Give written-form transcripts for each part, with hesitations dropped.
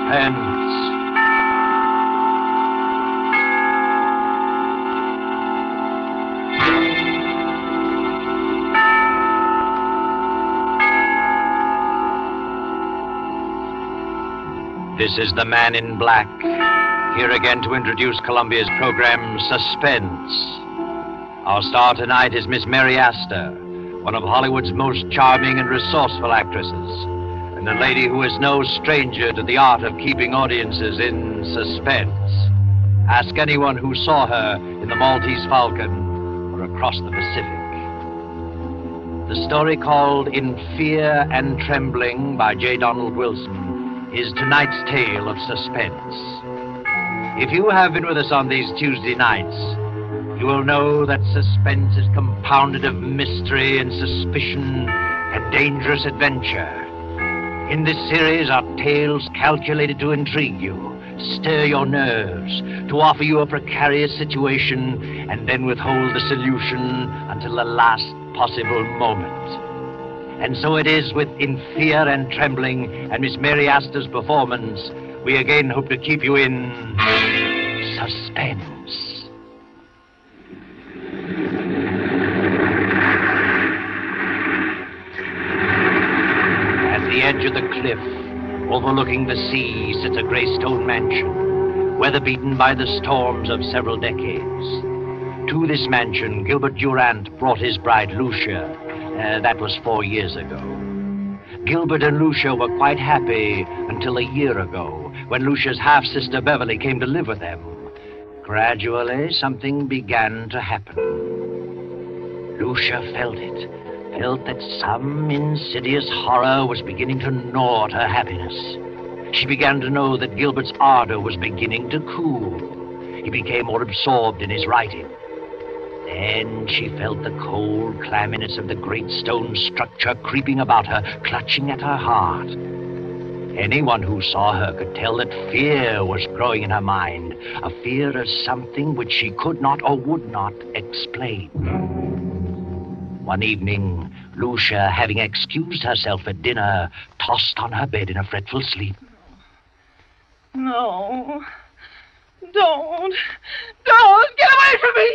Suspense. This is the Man in Black, here again to introduce Columbia's program, Suspense. Our star tonight is Miss Mary Astor, one of Hollywood's most charming and resourceful actresses, and a lady who is no stranger to the art of keeping audiences in suspense. Ask anyone who saw her in The Maltese Falcon or Across the Pacific. The story called In Fear and Trembling by J. Donald Wilson is tonight's tale of suspense. If you have been with us on these Tuesday nights, you will know that suspense is compounded of mystery and suspicion and dangerous adventure. In this series are tales calculated to intrigue you, stir your nerves, to offer you a precarious situation, and then withhold the solution until the last possible moment. And so it is with In Fear and Trembling and Miss Mary Astor's performance, we again hope to keep you in suspense. At the edge of the cliff, overlooking the sea, sits a gray stone mansion, weather-beaten by the storms of several decades. To this mansion, Gilbert Durant brought his bride, Lucia. That was 4 years ago. Gilbert and Lucia were quite happy until a year ago, when Lucia's half-sister Beverly came to live with them. Gradually, something began to happen. Lucia felt that some insidious horror was beginning to gnaw at her happiness. She began to know that Gilbert's ardor was beginning to cool. He became more absorbed in his writing. Then she felt the cold clamminess of the great stone structure creeping about her, clutching at her heart. Anyone who saw her could tell that fear was growing in her mind, a fear of something which she could not or would not explain. One evening, Lucia, having excused herself at dinner, tossed on her bed in a fretful sleep. No. Don't get away from me!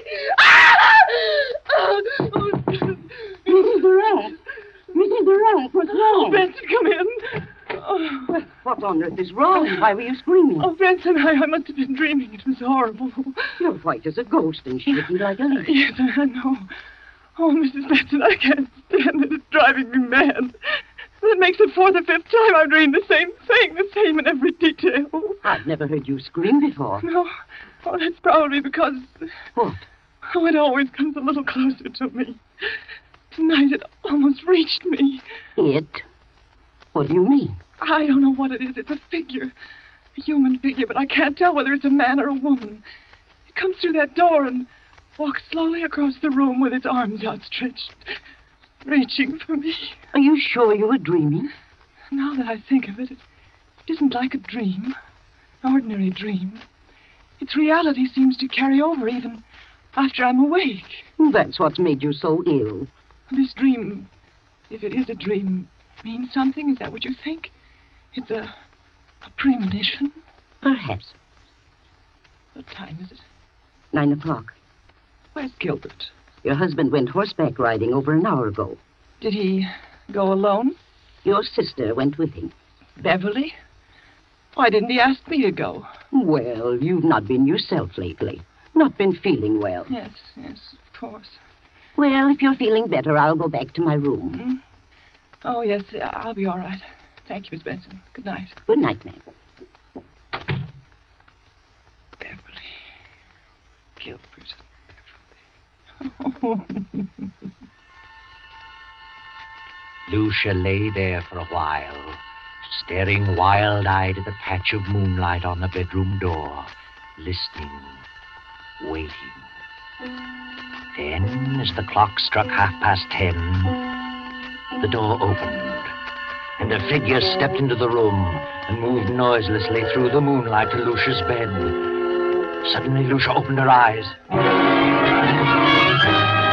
Mrs. Durant! Mrs. Durant, what's wrong? Oh, Benson, come in. Well, what on earth is wrong? Why were you screaming? Oh, Benson, I must have been dreaming. It was horrible. You're white as a ghost and shaking like a leaf. Yes, I know. Oh, Mrs. Benson, I can't stand it. It's driving me mad. It makes it 4th or 5th time I dream the same thing, the same in every detail. I've never heard you scream before. No. Oh, that's probably because... What? Oh, it always comes a little closer to me. Tonight it almost reached me. It? What do you mean? I don't know what it is. It's a figure. A human figure, but I can't tell whether it's a man or a woman. It comes through that door and walks slowly across the room with its arms outstretched, reaching for me. Are you sure you were dreaming? Now that I think of it, it isn't like a dream, an ordinary dream. Its reality seems to carry over even after I'm awake. That's what's made you so ill. This dream, if it is a dream, means something? Is that what you think? It's a premonition? Perhaps. What time is it? 9 o'clock. Where's Gilbert? Your husband went horseback riding over an hour ago. Did he go alone? Your sister went with him. Beverly? Why didn't he ask me to go? Well, you've not been yourself lately. Not been feeling well. Yes, of course. Well, if you're feeling better, I'll go back to my room. Mm-hmm. Oh, yes, I'll be all right. Thank you, Miss Benson. Good night. Good night, ma'am. Beverly. Gilbert. Beverly. Lucia lay there for a while, staring wild-eyed at the patch of moonlight on the bedroom door, listening, waiting. Then, as the clock struck 10:30, the door opened, and a figure stepped into the room and moved noiselessly through the moonlight to Lucia's bed. Suddenly, Lucia opened her eyes.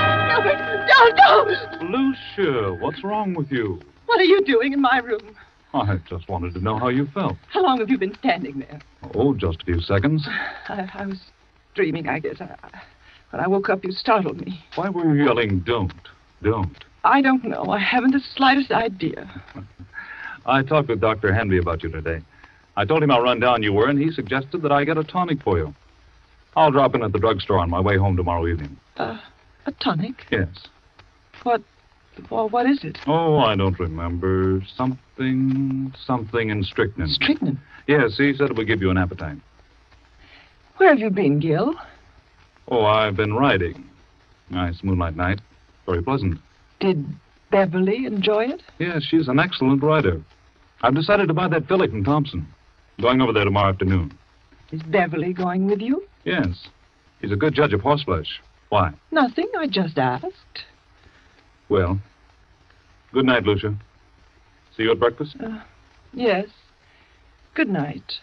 Don't go! Lucia, what's wrong with you? What are you doing in my room? I just wanted to know how you felt. How long have you been standing there? Oh, just a few seconds. I was dreaming, I guess. When I woke up, you startled me. Why were you yelling, don't? I don't know. I haven't the slightest idea. I talked with Dr. Henry about you today. I told him how run down you were, and he suggested that I get a tonic for you. I'll drop in at the drugstore on my way home tomorrow evening. A tonic? Yes. What is it? Oh, I don't remember. Something in strychnine. Strychnine? Yes, he said it would give you an appetite. Where have you been, Gil? Oh, I've been riding. Nice moonlight night. Very pleasant. Did Beverly enjoy it? Yes, she's an excellent rider. I've decided to buy that filly from Thompson. Going over there tomorrow afternoon. Is Beverly going with you? Yes. He's a good judge of horseflesh. Why? Nothing. I just asked. Well, good night, Lucia. See you at breakfast? Yes. Good night.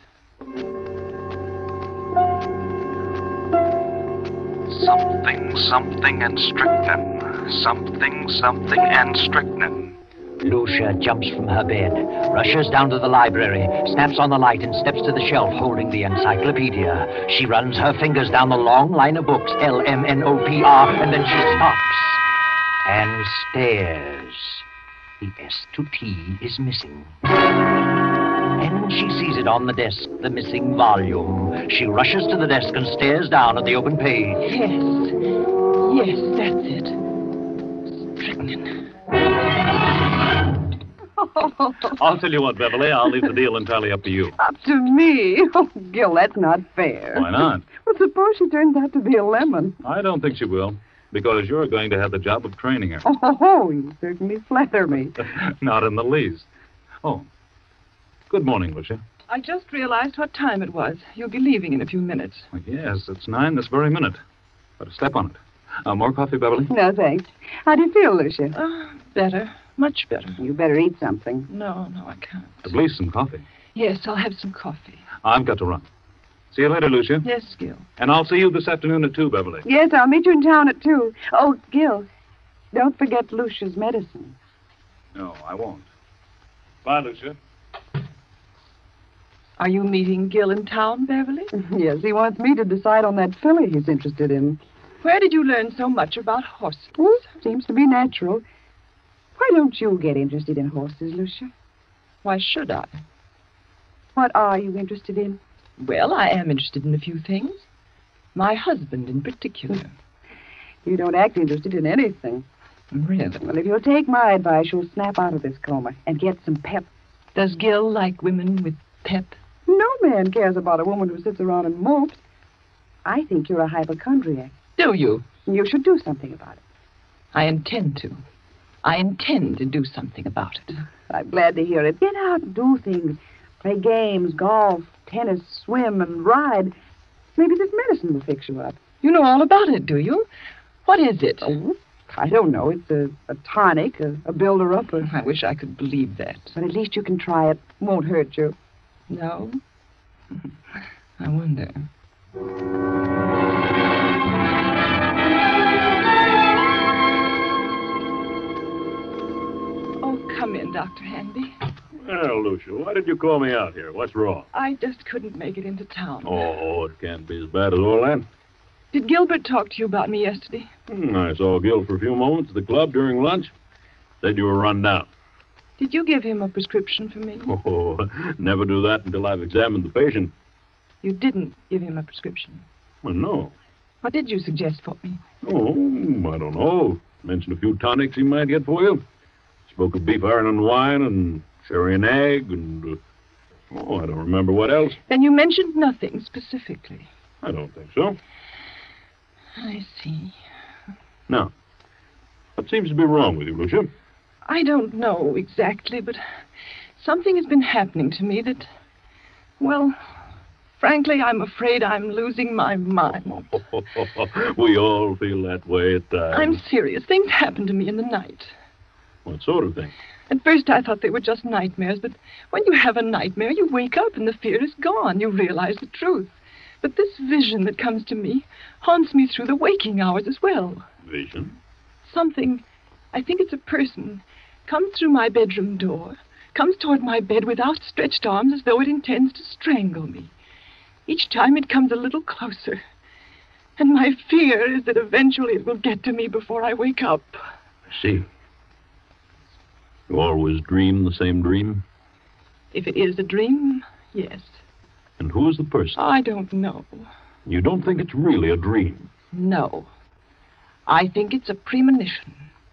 Something and strychnine. Something and strychnine. Lucia jumps from her bed, rushes down to the library, snaps on the light, and steps to the shelf holding the encyclopedia. She runs her fingers down the long line of books, LMNOPR, and then she stops and stares. The S to T is missing. And she sees it on the desk, the missing volume. She rushes to the desk and stares down at the open page. Yes, that's it. Strychnine. I'll tell you what, Beverly. I'll leave the deal entirely up to you. Up to me? Oh, Gil, that's not fair. Why not? Well, suppose she turns out to be a lemon. I don't think she will, because you're going to have the job of training her. Oh, you certainly flatter me. Not in the least. Oh, good morning, Lucia. I just realized what time it was. You'll be leaving in a few minutes. Well, yes, it's 9 this very minute. Better step on it. More coffee, Beverly? No, thanks. How do you feel, Lucia? Better. Much better. You better eat something. No, I can't. At least some coffee. Yes, I'll have some coffee. I've got to run. See you later, Lucia. Yes, Gil. And I'll see you this afternoon at 2, Beverly. Yes, I'll meet you in town at 2. Oh, Gil, don't forget Lucia's medicine. No, I won't. Bye, Lucia. Are you meeting Gil in town, Beverly? Yes, he wants me to decide on that filly he's interested in. Where did you learn so much about horses? Well, seems to be natural. Why don't you get interested in horses, Lucia? Why should I? What are you interested in? Well, I am interested in a few things. My husband in particular. You don't act interested in anything. Really? Well, if you'll take my advice, you'll snap out of this coma and get some pep. Does Gil like women with pep? No man cares about a woman who sits around and mopes. I think you're a hypochondriac. Do you? You should do something about it. I intend to. I intend to do something about it. I'm glad to hear it. Get out and do things. Play games, golf, tennis, swim, and ride. Maybe this medicine will fix you up. You know all about it, do you? What is it? Oh, I don't know. It's a tonic, a builder-upper. I wish I could believe that. But at least you can try it. Won't hurt you. No? I wonder. Oh, come in, Dr. Hanby. Well, Lucia, why did you call me out here? What's wrong? I just couldn't make it into town. Oh, it can't be as bad as all that. Did Gilbert talk to you about me yesterday? I saw Gil for a few moments at the club during lunch. Said you were run down. Did you give him a prescription for me? Oh, never do that until I've examined the patient. You didn't give him a prescription. Well, no. What did you suggest for me? Oh, I don't know. Mentioned a few tonics he might get for you. Spoke of beef iron and wine and sherry and egg and... I don't remember what else. Then you mentioned nothing specifically. I don't think so. I see. Now, what seems to be wrong with you, Lucia? I don't know exactly, but something has been happening to me that, well, frankly, I'm afraid I'm losing my mind. We all feel that way at times. I'm serious. Things happen to me in the night. What sort of thing? At first I thought they were just nightmares, but when you have a nightmare, you wake up and the fear is gone. You realize the truth. But this vision that comes to me haunts me through the waking hours as well. Vision? Something, I think it's a person, comes through my bedroom door, comes toward my bed with outstretched arms as though it intends to strangle me. Each time it comes a little closer. And my fear is that eventually it will get to me before I wake up. I see. You always dream the same dream? If it is a dream, yes. And who is the person? I don't know. You don't think it's really a dream? No. I think it's a premonition.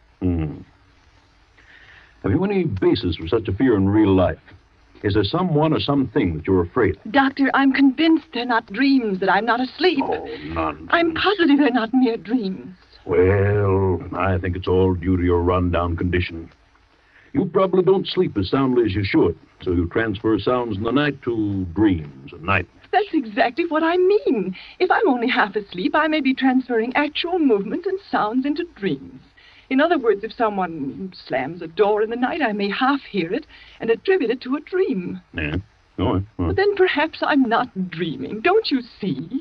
Have you any basis for such a fear in real life? Is there someone or something that you're afraid of? Doctor, I'm convinced they're not dreams, that I'm not asleep. Oh, nonsense. I'm positive they're not mere dreams. Well, I think it's all due to your run-down condition. You probably don't sleep as soundly as you should, so you transfer sounds in the night to dreams at night. That's exactly what I mean. If I'm only half asleep, I may be transferring actual movement and sounds into dreams. In other words, if someone slams a door in the night, I may half hear it and attribute it to a dream. Yeah. Oh, well. But then perhaps I'm not dreaming. Don't you see?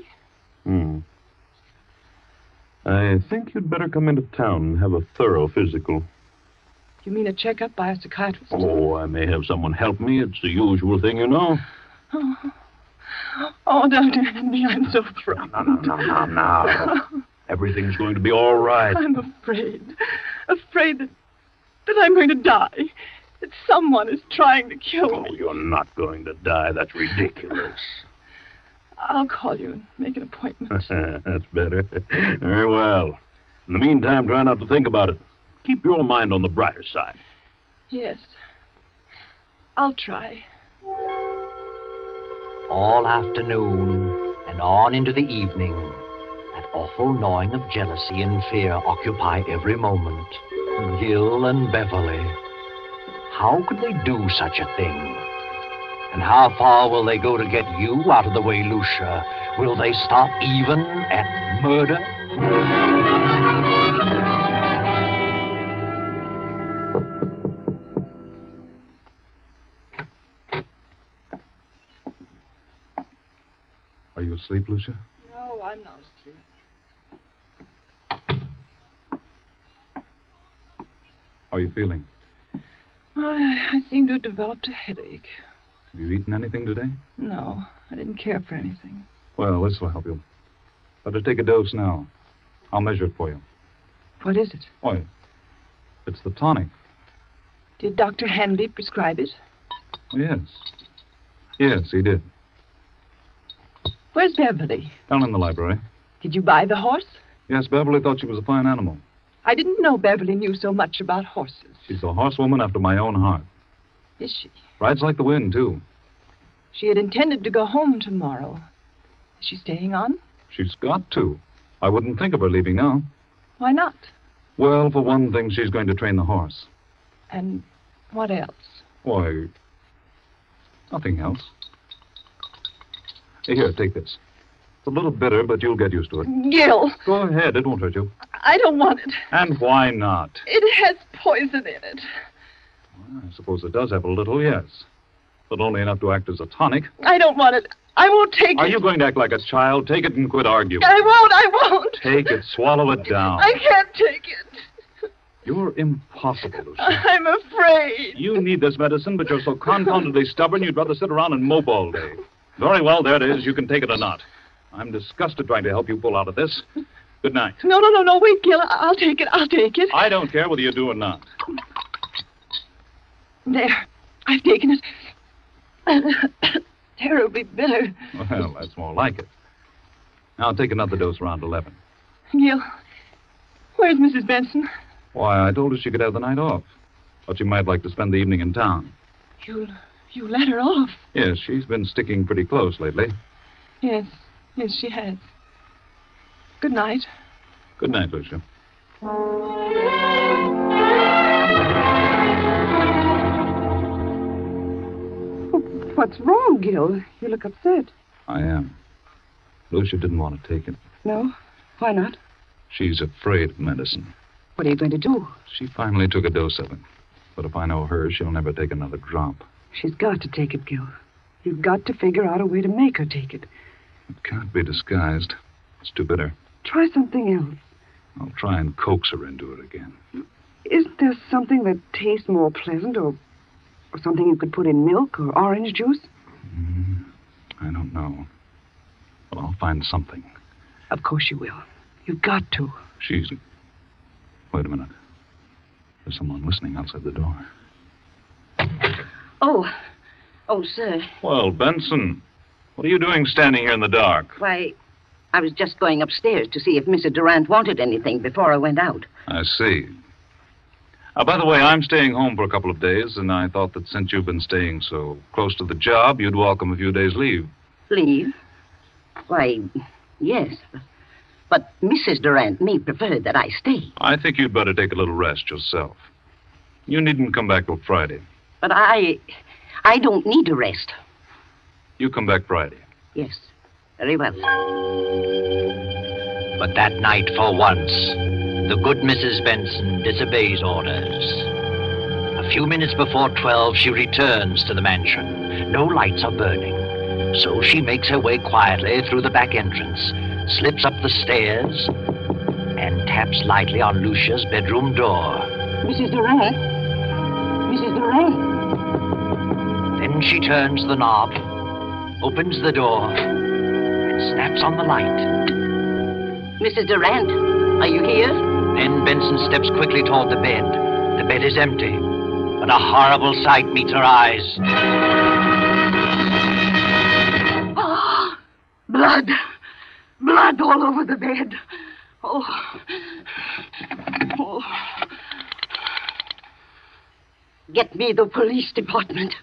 I think you'd better come into town and have a thorough physical. You mean a checkup by a psychiatrist? Oh, I may have someone help me. It's the usual thing, you know. Oh, Dr. Henry, I'm so frightened. No. Everything's going to be all right. I'm afraid. Afraid that I'm going to die. That someone is trying to kill me. Oh, you're not going to die. That's ridiculous. I'll call you and make an appointment. That's better. Very well. In the meantime, try not to think about it. Keep your mind on the brighter side. Yes. I'll try. All afternoon and on into the evening, that awful gnawing of jealousy and fear occupy every moment. Gil and Beverly. How could they do such a thing? And how far will they go to get you out of the way, Lucia? Will they stop even at murder? Are you asleep, Lucia? No, I'm not asleep. How are you feeling? I seem to have developed a headache. Have you eaten anything today? No, I didn't care for anything. Well, this will help you. Better take a dose now. I'll measure it for you. What is it? Why, it's the tonic. Did Dr. Hanby prescribe it? Yes. Yes, he did. Where's Beverly? Down in the library. Did you buy the horse? Yes, Beverly thought she was a fine animal. I didn't know Beverly knew so much about horses. She's a horsewoman after my own heart. Is she? Rides like the wind, too. She had intended to go home tomorrow. Is she staying on? She's got to. I wouldn't think of her leaving now. Why not? Well, for one thing, she's going to train the horse. And what else? Why, nothing else. Here, take this. It's a little bitter, but you'll get used to it. Gil, Go ahead, it won't hurt you. I don't want it. And why not? It has poison in it. Well, I suppose it does have a little, yes. But only enough to act as a tonic. I don't want it. I won't take Are it. you going to act like a child? Take it and quit arguing. I won't. Take it, swallow it down. I can't take it. You're impossible, Lucy. I'm afraid. You need this medicine, but you're so confoundedly stubborn you'd rather sit around and mope all day. Very well, there it is. You can take it or not. I'm disgusted trying to help you pull out of this. Good night. No. Wait, Gil. I'll take it. I don't care whether you do or not. There. I've taken it. Terribly bitter. Well, that's more like it. Now take another dose around 11. Gil, where's Mrs. Benson? Why, I told her she could have the night off. But she might like to spend the evening in town. You let her off? Yes, she's been sticking pretty close lately. Yes, she has. Good night. Good night, Lucia. What's wrong, Gil? You look upset. I am. Lucia didn't want to take it. No? Why not? She's afraid of medicine. What are you going to do? She finally took a dose of it. But if I know her, she'll never take another drop. She's got to take it, Gil. You've got to figure out a way to make her take it. It can't be disguised. It's too bitter. Try something else. I'll try and coax her into it again. Isn't there something that tastes more pleasant or Or something you could put in milk or orange juice? I don't know. But I'll find something. Of course you will. You've got to. She's... Wait a minute. There's someone listening outside the door. Oh, sir. Well, Benson, what are you doing standing here in the dark? Why, I was just going upstairs to see if Mrs. Durant wanted anything before I went out. I see. By the way, I'm staying home for a couple of days, and I thought that since you've been staying so close to the job, you'd welcome a few days' leave. Leave? Why, yes. But Mrs. Durant may prefer that I stay. I think you'd better take a little rest yourself. You needn't come back till Friday. But I don't need a rest. You come back Friday. Yes, very well. But that night, for once, the good Mrs. Benson disobeys orders. A few minutes before 12, she returns to the mansion. No lights are burning. So she makes her way quietly through the back entrance, slips up the stairs, and taps lightly on Lucia's bedroom door. Mrs. Durant? Mrs. Durant? Then she turns the knob, opens the door, and snaps on the light. Mrs. Durant, are you here? Then Benson steps quickly toward the bed. The bed is empty, but a horrible sight meets her eyes. Oh, blood. Blood all over the bed. Oh. Get me the police department.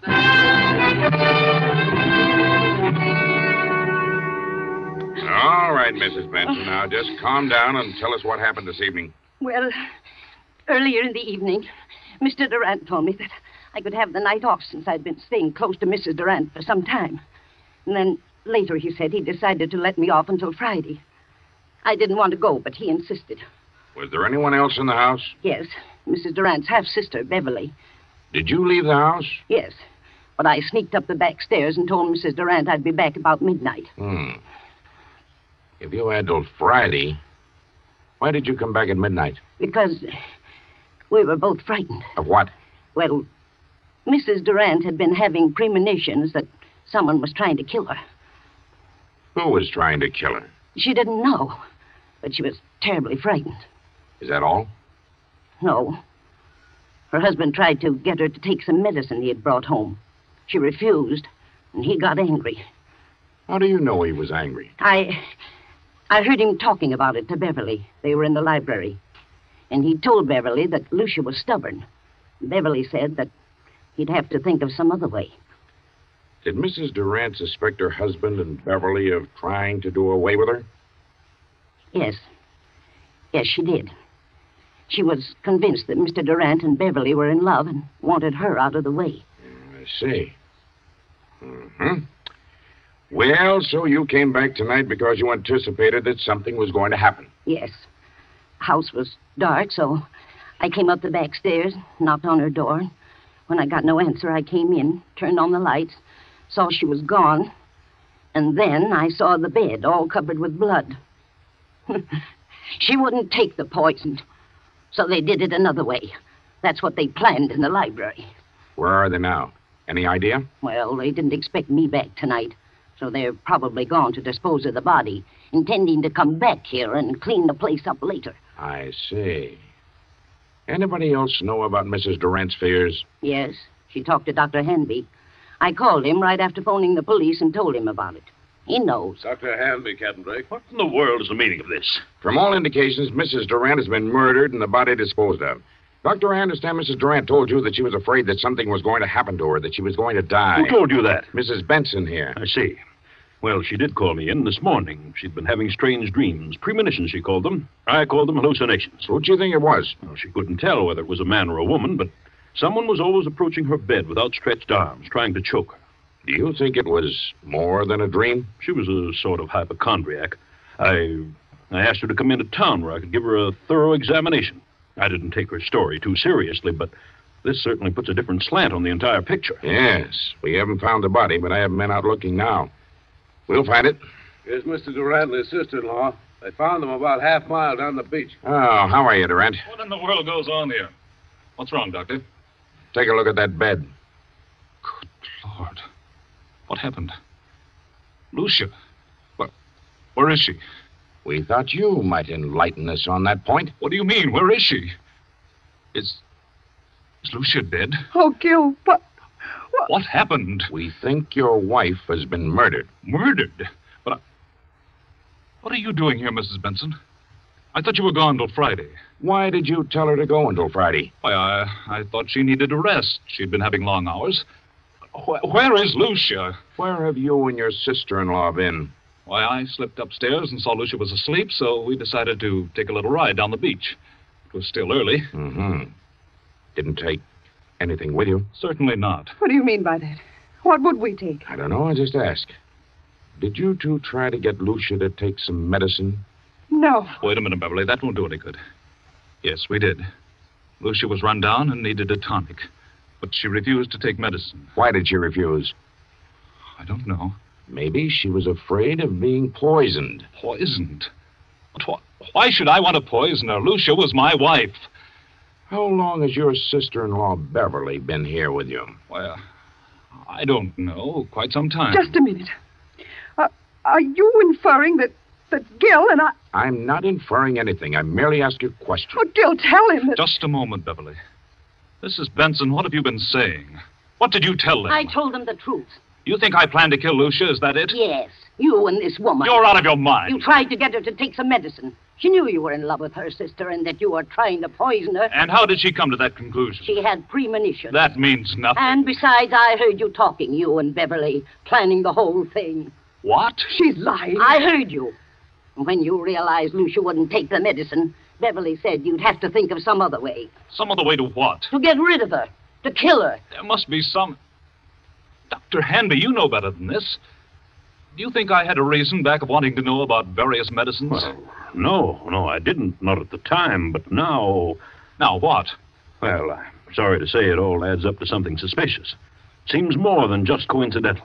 All right, Mrs. Benson. Now, just calm down and tell us what happened this evening. Well, earlier in the evening, Mr. Durant told me that I could have the night off since I'd been staying close to Mrs. Durant for some time. And then later he said he decided to let me off until Friday. I didn't want to go, but he insisted. Was there anyone else in the house? Yes, Mrs. Durant's half-sister, Beverly. Did you leave the house? Yes, but I sneaked up the back stairs and told Mrs. Durant I'd be back about midnight. If you had till Friday, why did you come back at midnight? Because we were both frightened. Of what? Well, Mrs. Durant had been having premonitions that someone was trying to kill her. Who was trying to kill her? She didn't know, but she was terribly frightened. Is that all? No. Her husband tried to get her to take some medicine he had brought home. She refused, and he got angry. How do you know he was angry? I heard him talking about it to Beverly. They were in the library. And he told Beverly that Lucia was stubborn. Beverly said that he'd have to think of some other way. Did Mrs. Durant suspect her husband and Beverly of trying to do away with her? Yes. Yes, she did. She was convinced that Mr. Durant and Beverly were in love and wanted her out of the way. I see. Well, so you came back tonight because you anticipated that something was going to happen. Yes. The house was dark, so I came up the back stairs, knocked on her door. When I got no answer, I came in, turned on the lights, saw she was gone, and then I saw the bed all covered with blood. She wouldn't take the poison, so they did it another way. That's what they planned in the library. Where are they now? Any idea? Well, they didn't expect me back tonight, so they're probably gone to dispose of the body, intending to come back here and clean the place up later. I see. Anybody else know about Mrs. Durant's fears? Yes, she talked to Dr. Hanby. I called him right after phoning the police and told him about it. He knows. Dr. Hanby, Captain Drake. What in the world is the meaning of this? From all indications, Mrs. Durant has been murdered and the body disposed of. Doctor, I understand Mrs. Durant told you that she was afraid that something was going to happen to her, that she was going to die. Who told you that? Mrs. Benson here. I see. Well, she did call me in this morning. She'd been having strange dreams. Premonitions, she called them. I called them hallucinations. Who'd you think it was? Well, she couldn't tell whether it was a man or a woman, but someone was always approaching her bed with outstretched arms, trying to choke her. Do you think it was more than a dream? She was a sort of hypochondriac. I asked her to come into town where I could give her a thorough examination. I didn't take her story too seriously, but this certainly puts a different slant on the entire picture. Yes. We haven't found the body, but I have men out looking now. We'll find it. Here's Mr. Durant and his sister-in-law. They found them about half-mile down the beach. Oh, how are you, Durant? What in the world goes on here? What's wrong, Doctor? Take a look at that bed. What happened? Lucia. Where is she? We thought you might enlighten us on that point. What do you mean? Where is she? Is Lucia dead? Oh, Gil, what? What happened? We think your wife has been murdered. Murdered? But what are you doing here, Mrs. Benson? I thought you were gone till Friday. Why did you tell her to go until Friday? Why, I thought she needed a rest. She'd been having long hours. Where is Lucia? Where have you and your sister-in-law been? Why, I slipped upstairs and saw Lucia was asleep, so we decided to take a little ride down the beach. It was still early. Mm-hmm. Didn't take anything with you? Certainly not. What do you mean by that? What would we take? I don't know. I just asked. Did you two try to get Lucia to take some medicine? No. Wait a minute, Beverly. That won't do any good. Yes, we did. Lucia was run down and needed a tonic, but she refused to take medicine. Why did she refuse? I don't know. Maybe she was afraid of being poisoned. Poisoned? But why should I want to poison her? Lucia was my wife. How long has your sister-in-law Beverly been here with you? Well, I don't know. Quite some time. Just a minute. Are you inferring that Gil and I... I'm not inferring anything. I merely ask you a question. Oh, Gil, tell him that... Just a moment, Beverly. Mrs. Benson, what have you been saying? What did you tell them? I told them the truth. You think I planned to kill Lucia? Is that it? Yes, you and this woman. You're out of your mind. You tried to get her to take some medicine. She knew you were in love with her sister and that you were trying to poison her. And how did she come to that conclusion? She had premonition. That means nothing. And besides, I heard you talking, you and Beverly, planning the whole thing. What? She's lying. I heard you. When you realized Lucia wouldn't take the medicine, Beverly said you'd have to think of some other way. Some other way to what? To get rid of her. To kill her. There must be some... Dr. Hanby, you know better than this. Do you think I had a reason back of wanting to know about various medicines? Well, no, I didn't. Not at the time, but now... Now what? Well, I'm sorry to say it all adds up to something suspicious. Seems more than just coincidental.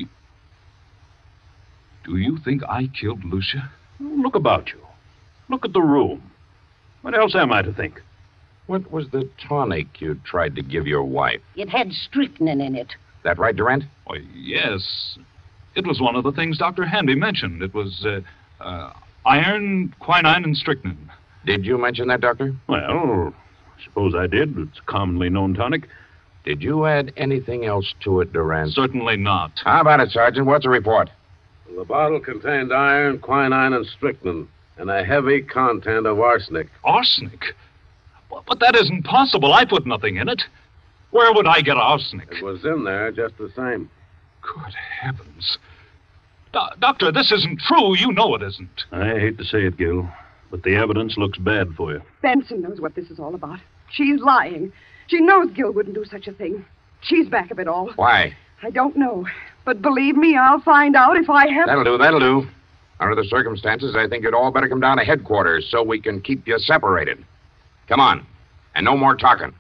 Do you think I killed Lucia? Look about you. Look at the room. What else am I to think? What was the tonic you tried to give your wife? It had strychnine in it. That right, Durant? Why, yes. It was one of the things Dr. Hanby mentioned. It was iron, quinine, and strychnine. Did you mention that, Doctor? Well, I suppose I did. It's a commonly known tonic. Did you add anything else to it, Durant? Certainly not. How about it, Sergeant? What's the report? The bottle contained iron, quinine, and strychnine, and a heavy content of arsenic. Arsenic? But that isn't possible. I put nothing in it. Where would I get arsenic? It was in there just the same. Good heavens. Doctor, this isn't true. You know it isn't. I hate to say it, Gil, but the evidence looks bad for you. Benson knows what this is all about. She's lying. She knows Gil wouldn't do such a thing. She's back of it all. Why? I don't know. But believe me, I'll find out if I have... That'll do. Under the circumstances, I think you'd all better come down to headquarters so we can keep you separated. Come on. And no more talking.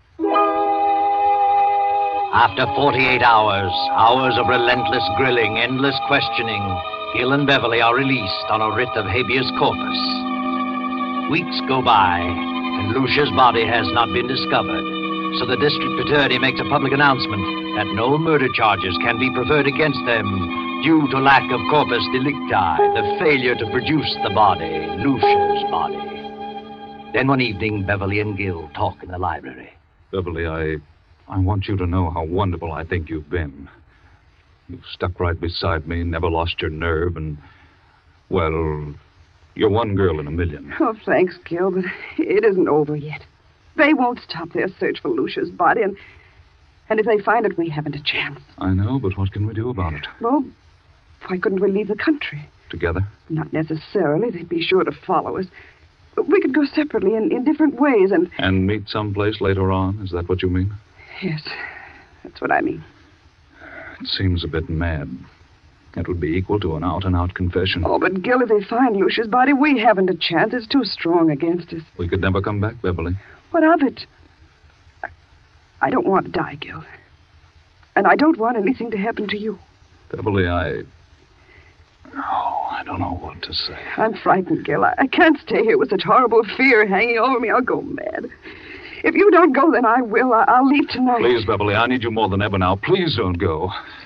After 48 hours of relentless grilling, endless questioning, Gil and Beverly are released on a writ of habeas corpus. Weeks go by, and Lucia's body has not been discovered, so the district attorney makes a public announcement that no murder charges can be preferred against them due to lack of corpus delicti, the failure to produce the body, Lucia's body. Then one evening, Beverly and Gil talk in the library. Beverly, I want you to know how wonderful I think you've been. You've stuck right beside me, never lost your nerve, and, well, you're one girl in a million. Oh, thanks, Gil, but it isn't over yet. They won't stop their search for Lucia's body, and if they find it, we haven't a chance. I know, but what can we do about it? Well, why couldn't we leave the country? Together? Not necessarily. They'd be sure to follow us. But we could go separately in different ways, and... And meet someplace later on? Is that what you mean? Yes, that's what I mean. It seems a bit mad. It would be equal to an out-and-out confession. Oh, but Gil, if they find Lucia's body, we haven't a chance. It's too strong against us. We could never come back, Beverly. What of it? I don't want to die, Gil. And I don't want anything to happen to you. Beverly, I don't know what to say. I'm frightened, Gil. I can't stay here with such horrible fear hanging over me. I'll go mad. If you don't go, then I will. I'll leave tonight. Please, Beverly, I need you more than ever now. Please don't go.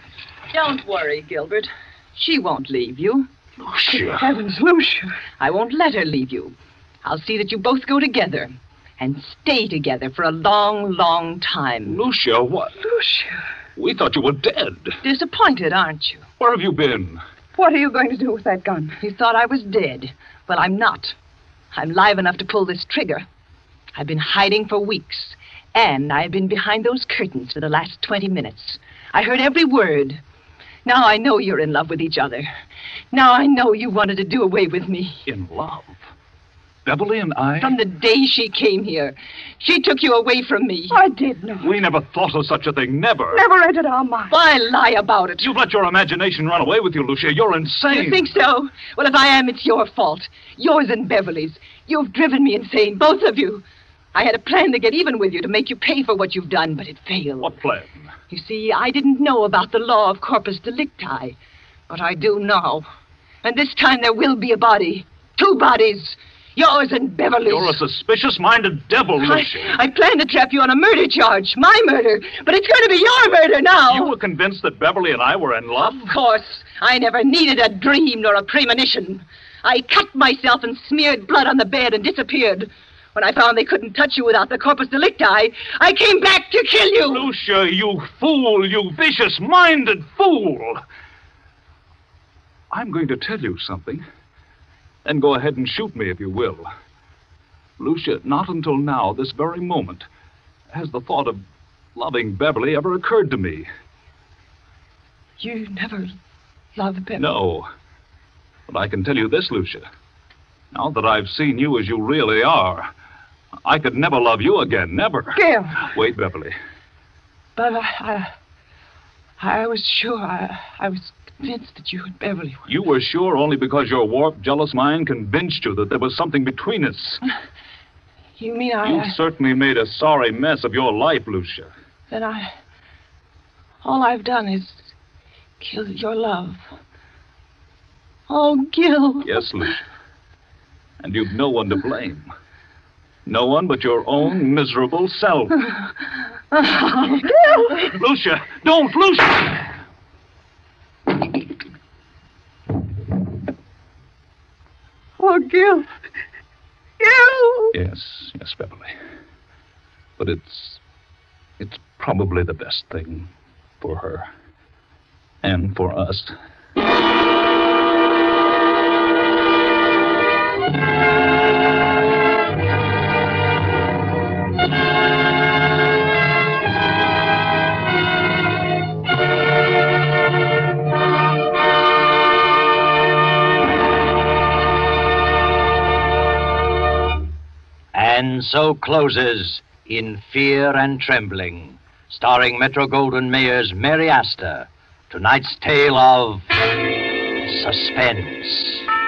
Don't worry, Gilbert. She won't leave you. Lucia. Heavens, Lucia. I won't let her leave you. I'll see that you both go together and stay together for a long, long time. Lucia, what? Lucia. We thought you were dead. Disappointed, aren't you? Where have you been? What are you going to do with that gun? You thought I was dead. Well, I'm not. I'm live enough to pull this trigger. I've been hiding for weeks, and I've been behind those curtains for the last 20 minutes. I heard every word. Now I know you're in love with each other. Now I know you wanted to do away with me. In love? Beverly and I? From the day she came here, she took you away from me. I did not. We never thought of such a thing. Never. Never entered our mind. Why lie about it? You've let your imagination run away with you, Lucia. You're insane. You think so? Well, if I am, it's your fault. Yours and Beverly's. You've driven me insane, both of you. I had a plan to get even with you, to make you pay for what you've done, but it failed. What plan? You see, I didn't know about the law of corpus delicti, but I do now. And this time there will be a body. 2 bodies. Yours and Beverly's. You're a suspicious-minded devil, Lucia. I planned to trap you on a murder charge. My murder. But it's going to be your murder now. You were convinced that Beverly and I were in love? Of course. I never needed a dream nor a premonition. I cut myself and smeared blood on the bed and disappeared. When I found they couldn't touch you without the corpus delicti, I came back to kill you. Lucia, you fool, you vicious-minded fool. I'm going to tell you something. Then go ahead and shoot me if you will. Lucia, not until now, this very moment, has the thought of loving Beverly ever occurred to me. You never loved Beverly? No. But I can tell you this, Lucia. Now that I've seen you as you really are, I could never love you again, never. Gil. Wait, Beverly. But I was sure. I was convinced that you and Beverly were... You were sure only because your warped, jealous mind convinced you that there was something between us. You mean You certainly made a sorry mess of your life, Lucia. Then all I've done is kill your love. Oh, Gil. Yes, Lucia. And you've no one to blame. No one but your own miserable self. Lucia, don't, Lucia! Oh, Gil. Gil! Yes, Beverly. But it's probably the best thing for her. And for us. And so closes In Fear and Trembling, starring Metro-Goldwyn-Mayer's Mary Astor, tonight's tale of suspense.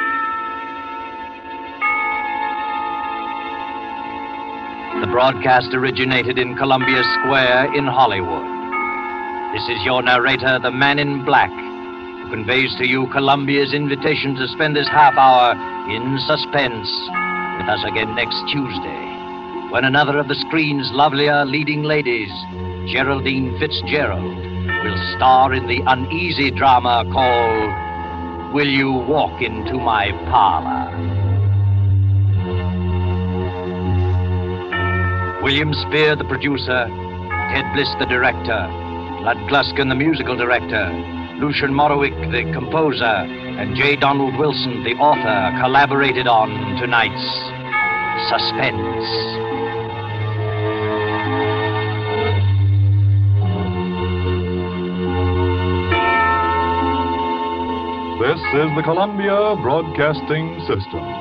The broadcast originated in Columbia Square in Hollywood. This is your narrator, the Man in Black, who conveys to you Columbia's invitation to spend this half hour in suspense with us again next Tuesday, when another of the screen's lovelier leading ladies, Geraldine Fitzgerald, will star in the uneasy drama called Will You Walk Into My Parlor? William Spear, the producer, Ted Bliss, the director, Lud Gluskin, the musical director, Lucian Morowick, the composer, and J. Donald Wilson, the author, collaborated on tonight's Suspense. This is the Columbia Broadcasting System.